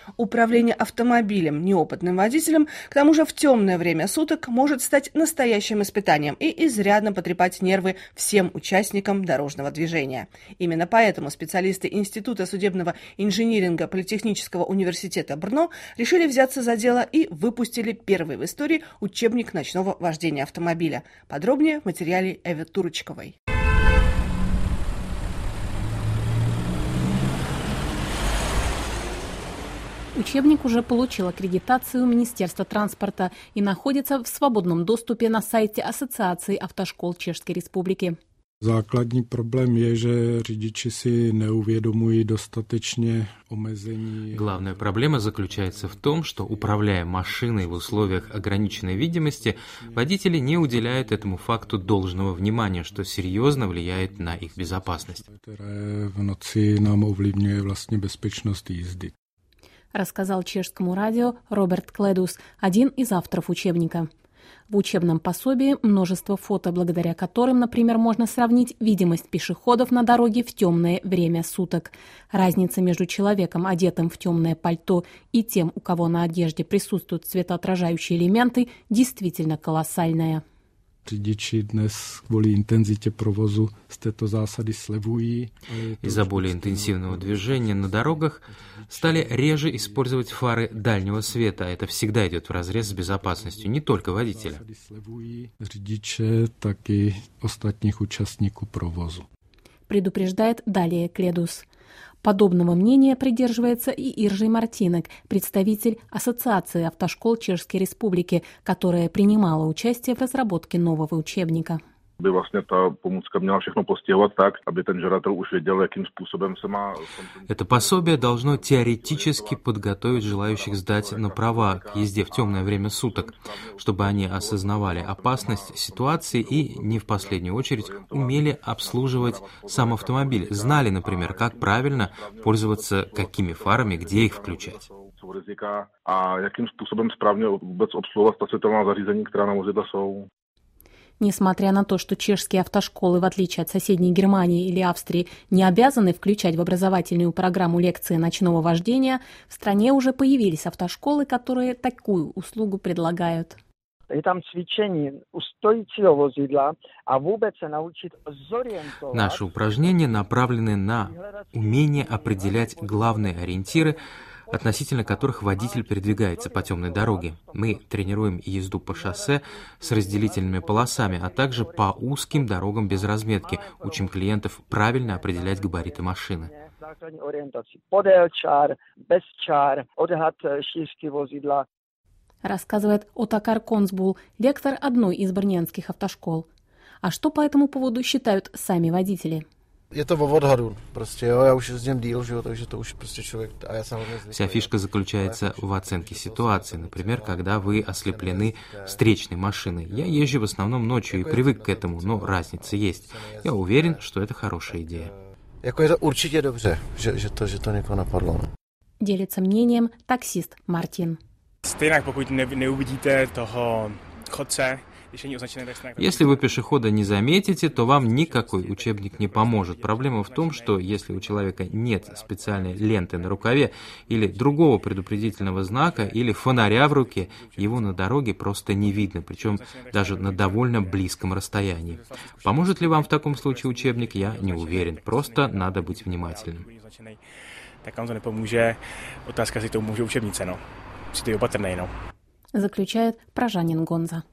Управление автомобилем неопытным водителем, к тому же в темное время суток, может стать настоящим испытанием и изрядно потрепать нервы всем участникам дорожного движения. Именно поэтому специалисты Института судебного инжиниринга Политехнического университета Брно решили взяться за дело и выпустили первый в истории учебник ночного вождения автомобиля. Подробнее в материале Эвы Турочковой. Учебник уже получил аккредитацию Министерства транспорта и находится в свободном доступе на сайте Ассоциации автошкол Чешской Республики. Základní problém je, že řidiči si neuvědomují dostatečně omezení. Главная проблема заключается в том, что, управляя машиной в условиях ограниченной видимости, водители не уделяют этому факту должного внимания, что серьезно влияет на их безопасность. Které v noci nám ovlivňuje vlastně bezpečnost jízdy. Рассказал чешскому радио Роберт Кледус, один из авторов учебника. В учебном пособии множество фото, благодаря которым, например, можно сравнить видимость пешеходов на дороге в темное время суток. Разница между человеком, одетым в темное пальто, и тем, у кого на одежде присутствуют светоотражающие элементы, действительно колоссальная. Řidiči dnes kvůli intenzitě provozu z této zásady slevují. Из-за более интенсивного движения на дорогах стали реже использовать фары дальнего света. Это всегда идет вразрез с безопасностью не только водителя. Řidiče, tak i ostatních účastníků provozu. Предупреждает далее Кледус. Подобного мнения придерживается и Иржий Мартинек, представитель Ассоциации автошкол Чешской Республики, которая принимала участие в разработке нового учебника. By vlastně ta pomůcka měla všechno postihovat tak, aby ten žadatel už věděl, jakým způsobem se má... Это пособие должно теоретически подготовить желающих сдать на права к езде в темное время суток, чтобы они осознавали опасность ситуации и, не в последнюю очередь, умели обслуживать сам автомобиль, знали, например, как правильно пользоваться какими фарами, где их включать. A jakým způsobem správně vůbec obsluhovat ta světelná zařízení, která na vozidle jsou. Несмотря на то, что чешские автошколы, в отличие от соседней Германии или Австрии, не обязаны включать в образовательную программу лекции ночного вождения, в стране уже появились автошколы, которые такую услугу предлагают. Наши упражнения направлены на умение определять главные ориентиры, относительно которых водитель передвигается по темной дороге. Мы тренируем езду по шоссе с разделительными полосами, а также по узким дорогам без разметки, учим клиентов правильно определять габариты машины. Рассказывает Отакар Консбул, лектор одной из брненских автошкол. А что по этому поводу считают сами водители? Это в odhadu, prostě jo, já už jezdím díl, že jo, takže to už prostě člověk, а я сам. Вся фишка заключается в оценке ситуации, например, когда вы ослеплены встречной машиной. Я езжу в основном ночью и привык к этому, но разница есть. Я уверен, что это хорошая идея. Jako je to určitě dobře, že to někoho napadlo. Делится мнением таксист Мартин. Stejně pokud neuvidíte toho chodce. Если вы пешехода не заметите, то вам никакой учебник не поможет. Проблема в том, что если у человека нет специальной ленты на рукаве или другого предупредительного знака или фонаря в руке, его на дороге просто не видно, причем даже на довольно близком расстоянии. Поможет ли вам в таком случае учебник, я не уверен. Просто надо быть внимательным. Tak vám to nepomůže. Otázka si to může učebnice, no. Musíte být opatrnej, no. Заключает Пражанин Гонза.